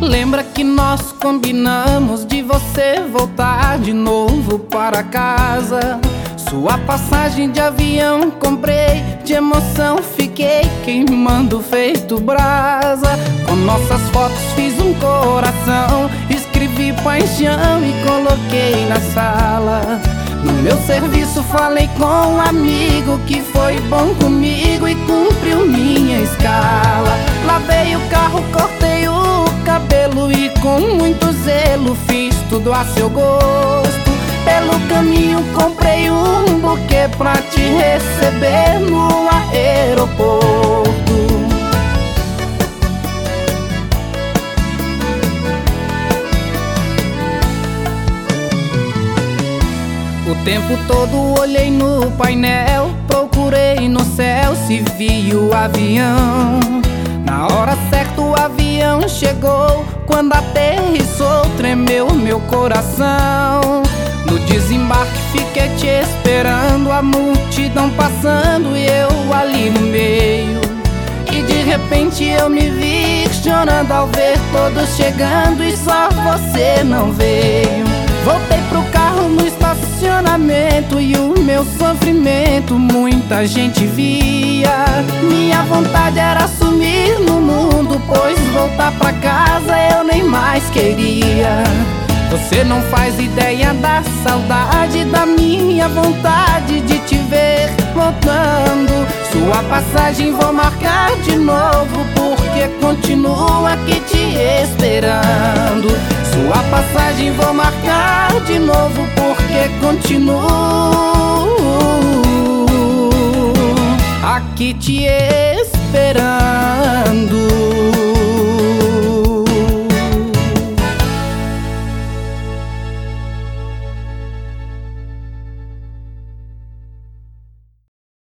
lembra que nós combinamos de você voltar de novo para casa? Sua passagem de avião comprei, de emoção fiquei queimando feito brasa. Com nossas fotos fiz um coração, escrevi paixão e coloquei na sala. No meu serviço falei com um amigo que foi bom comigo e cumpriu minha escala. Lavei o carro, cortei o cabelo e com muito zelo fiz tudo a seu gosto. Pelo caminho comprei um buquê pra te receber no aeroporto. O tempo todo olhei no painel, procurei no céu se vi o avião. Na hora certa o avião chegou, quando aterrissou tremeu meu coração. No desembarque fiquei te esperando, a multidão passando e eu ali no meio. E de repente eu me vi chorando ao ver todos chegando e só você não veio. Voltei pro carro no estacionamento e o meu sofrimento muita gente via. Minha vontade era sumir no mundo, pois voltar pra casa eu nem mais queria. Você não faz ideia da saudade, da minha vontade de te ver voltando. Sua passagem vou marcar de novo, porque continuo aqui te esperando. Sua passagem vou marcar de novo, porque continuo aqui te esperando.